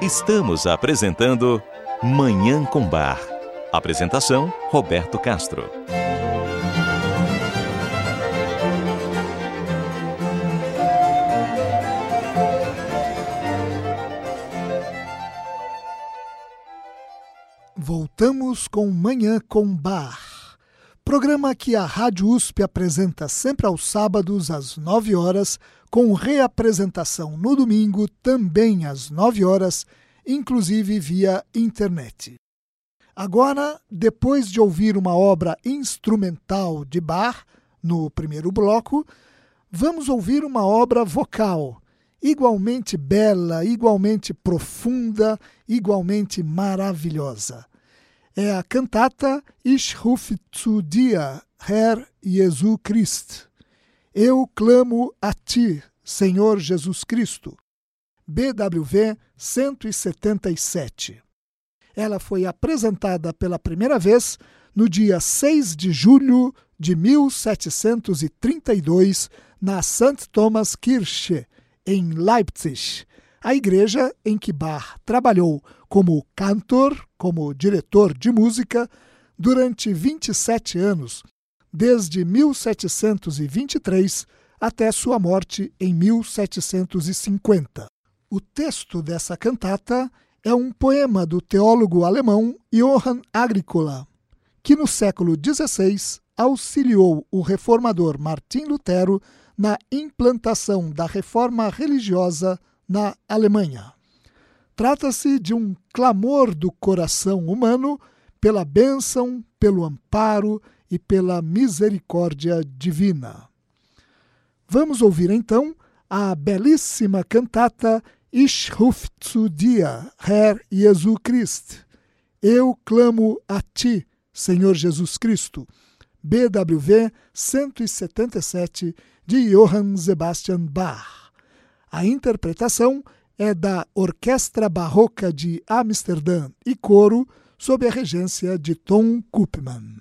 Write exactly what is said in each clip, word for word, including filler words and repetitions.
Estamos apresentando Manhã com Bar. Apresentação, Roberto Castro. Voltamos com Manhã com Bar, programa que a Rádio U S P apresenta sempre aos sábados às nove horas, com reapresentação no domingo também às nove horas, inclusive via internet. Agora, depois de ouvir uma obra instrumental de Bach, no primeiro bloco, vamos ouvir uma obra vocal, igualmente bela, igualmente profunda, igualmente maravilhosa. É a cantata Ich rufe zu dir, Herr Jesu Christ. Eu clamo a ti, Senhor Jesus Cristo. B W V cento e setenta e sete. Ela foi apresentada pela primeira vez no dia seis de julho de mil setecentos e trinta e dois na Sankt Thomas Kirche, em Leipzig, a igreja em que Bach trabalhou como cantor, como diretor de música, durante vinte e sete anos, desde mil setecentos e vinte e três até sua morte em mil setecentos e cinquenta. O texto dessa cantata é um poema do teólogo alemão Johann Agricola, que no século dezesseis auxiliou o reformador Martim Lutero na implantação da reforma religiosa na Alemanha. Trata-se de um clamor do coração humano pela bênção, pelo amparo e pela misericórdia divina. Vamos ouvir então a belíssima cantata Ich rufe zu dir, Herr Jesu Christ. Eu clamo a ti, Senhor Jesus Cristo. B W V cento e setenta e sete, de Johann Sebastian Bach. A interpretação é da Orquestra Barroca de Amsterdã e coro, sob a regência de Tom Koopman.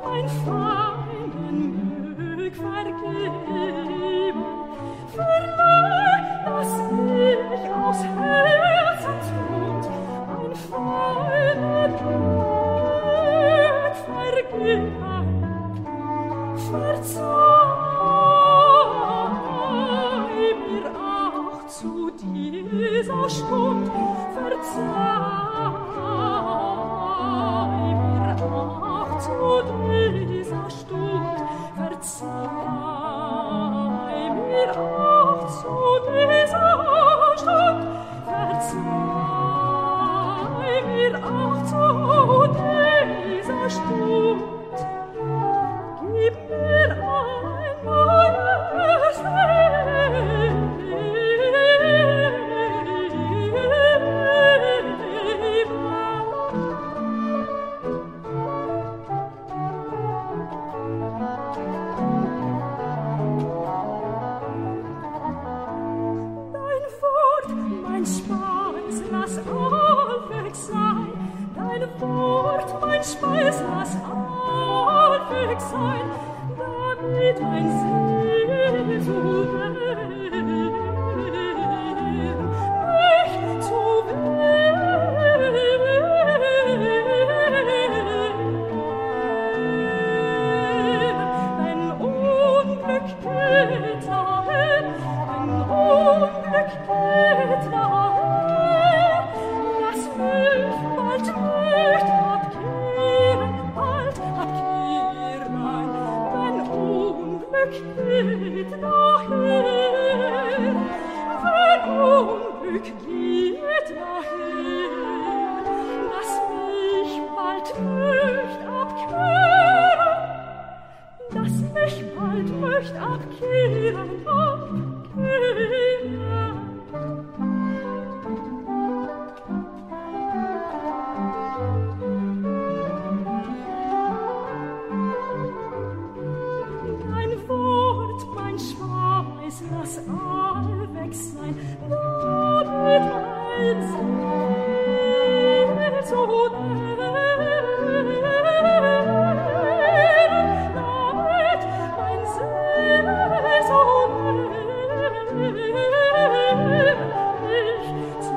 mein Feinen mög vergeben, vermag, dass ich aus Herzensgrund ein Feinen mög vergeben. Verzeih mir auch zu dieser Stund, verzeih mir auch zu dieser Stund, verzeih mir auch zu dieser Stund, verzeih mir auch zu dieser Stund. Gib mir ein neues Leben. Dein Wort, mein Speis, lass allweg sein. Dein Wort, mein Speis, lass allweg sein, damit ein Seele zu werden, mich zu werden. Wenn Unglück geht dahin, wenn Unglück geht dahin, lass mich bald nicht abkehren, bald abkehren. Wenn Unglück geht dahin, wenn Unglück geht dahin, lass mich bald nicht abkehren, lass mich bald nicht abkehren, abkehren. Dein Wort, mein Schweiß, lass allweg sein, damit mein Seel so nähren, damit mein Seel so nähren, mich zu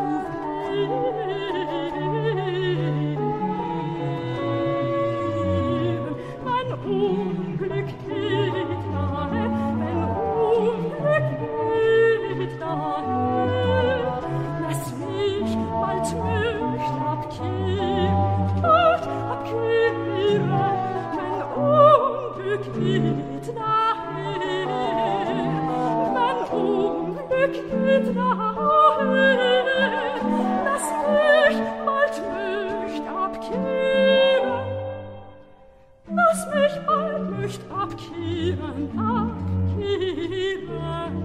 werden. Mein Unglück geht dahin, wenn Unglück geht dahin, lass mich bald nicht abkehren, bald abkehren, wenn Unglück geht dahin, wenn Unglück geht dahin, lass mich bald nicht abkehren, lass mich bald nicht abkehren, abkehren.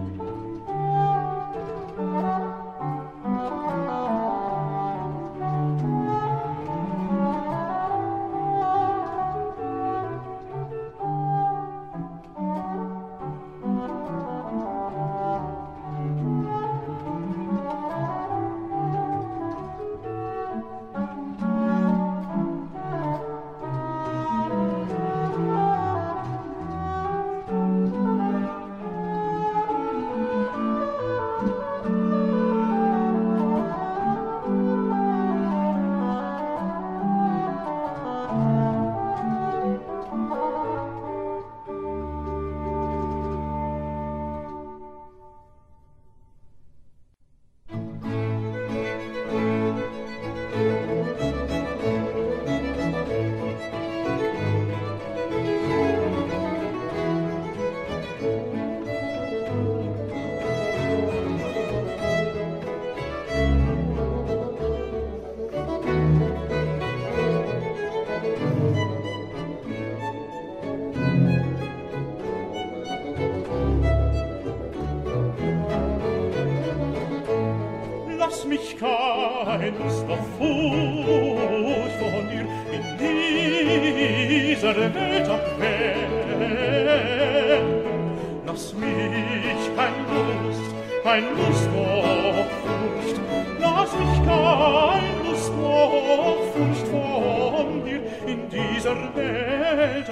Lass mich kein Lust auf Furcht von dir in dieser Welt abwehren. Lass mich kein Lust, kein Lust auf Furcht, lass dass ich kein Lust noch Furcht von dir in dieser Welt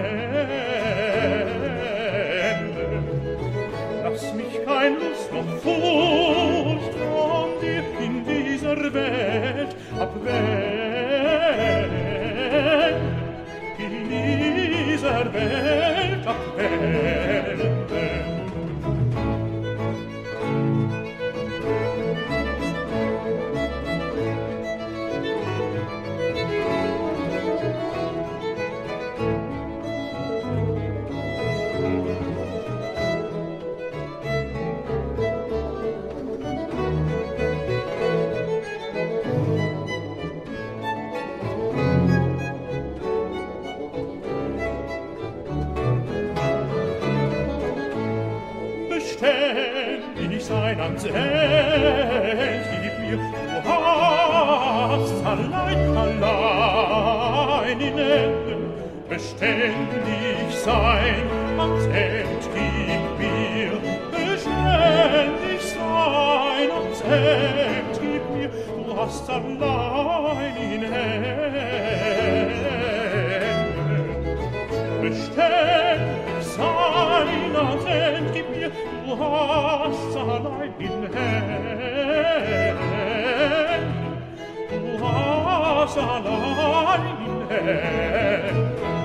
abwende. Lass mich kein Lust noch Furcht von dir in dieser Welt abwende, in dieser Welt abwende. Beständig sein ans End, gib mir, du hast allein, allein in Enden. Beständig sein ans End, gib mir, beständig sein ans End, gib mir, du hast allein in Händen. Beständig sein ans End, gib mir, du hast allein in Händen. Du hast allein in Händen.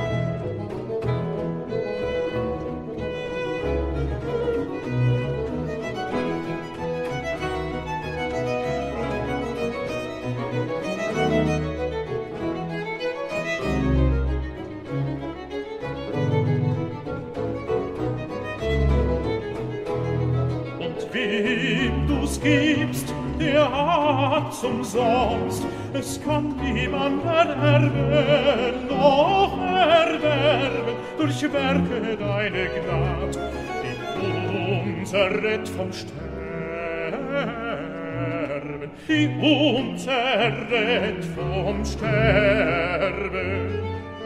Wem du's gibst, der hat's umsonst. Es kann niemand erwerben, noch erwerben, durch Werke deine Gnad, die uns errett vom Sterben, die uns errett vom Sterben.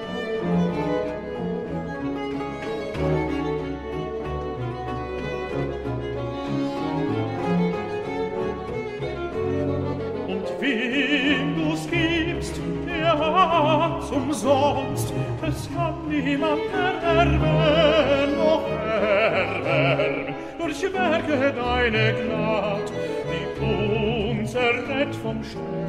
Wem du's gibst, der hat's umsonst. Es kann niemand erwerben, noch erwerben, durch Werke deine Gnad, die uns errett vom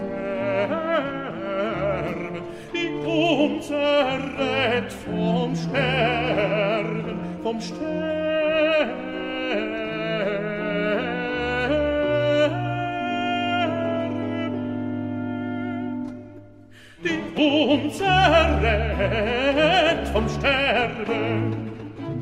Sterben, die uns errett vom Sterben, vom Sterben. Die uns errett vom Sterben.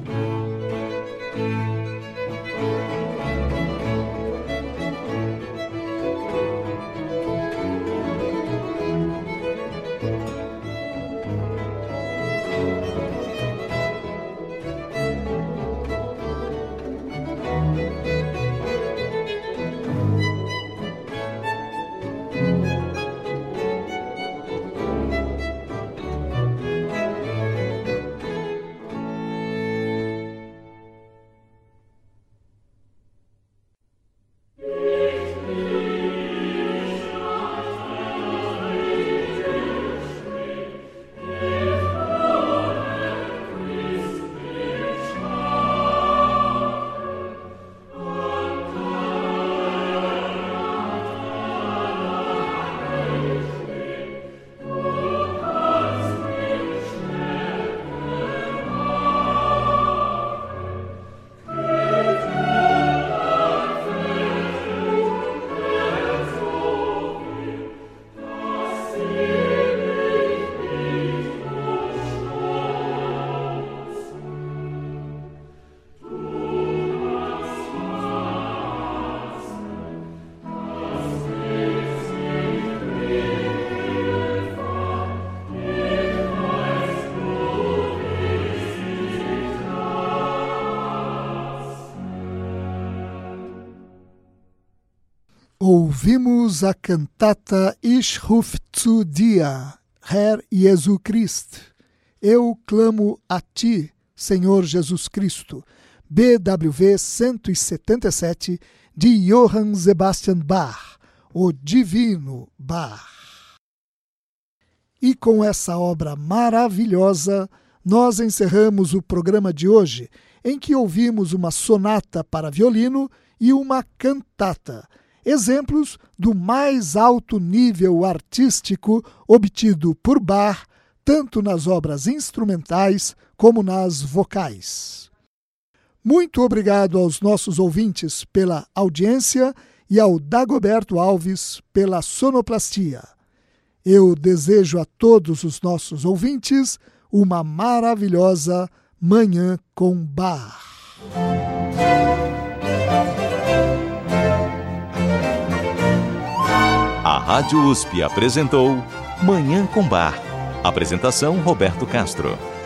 Ouvimos a cantata Ich ruf zu dir, Herr Jesu Christ. Eu clamo a ti, Senhor Jesus Cristo. B W V cento e setenta e sete, de Johann Sebastian Bach, o Divino Bach. E com essa obra maravilhosa, nós encerramos o programa de hoje, em que ouvimos uma sonata para violino e uma cantata, exemplos do mais alto nível artístico obtido por Bach, tanto nas obras instrumentais como nas vocais. Muito obrigado aos nossos ouvintes pela audiência e ao Dagoberto Alves pela sonoplastia. Eu desejo a todos os nossos ouvintes uma maravilhosa Manhã com Bach. A Rádio U S P apresentou Manhã com Bach. Apresentação Roberto Castro.